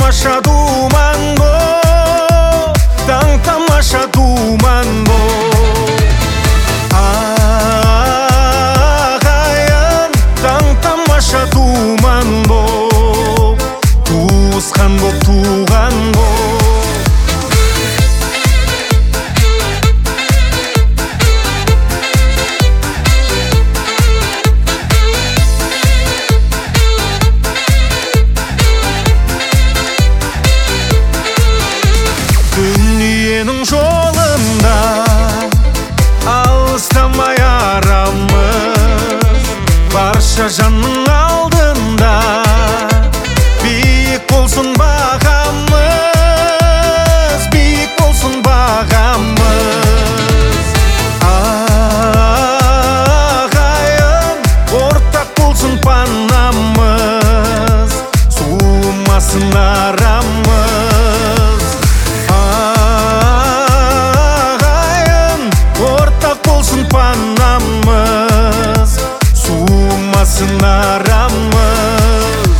тамаша думанго, таң тамаша думанго. Ағайын таң тамаша думанго, туысқан боп туған боп. Дүниенің жолында алыстамай арамыз, барша жанның алдында биік болсын бағамыз, биік болсын бағамыз. Ағайын ортақ болсын панамыз, суымасын арамыз. Панамыз, суымасын арамыз.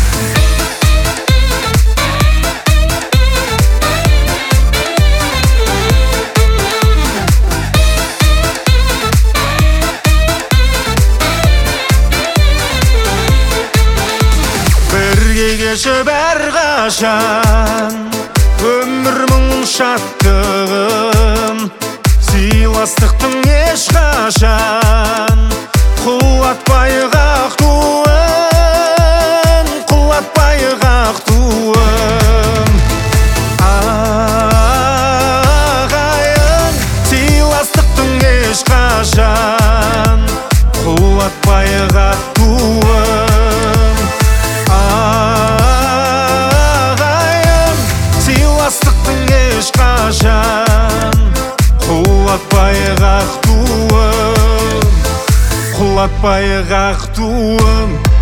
Бірге кешіп әрқашан өмір мұңын шаттығын, сыйластықтың ешқашан құлатпайық ақ туын, құлатпайық ақ туын. Ағайын сыйластықтың ешқашан құлатпайық ақ туын. Ағайын сыйластықтың ешқашан құлатпайық ақ туын, құлатпайық ақ туын.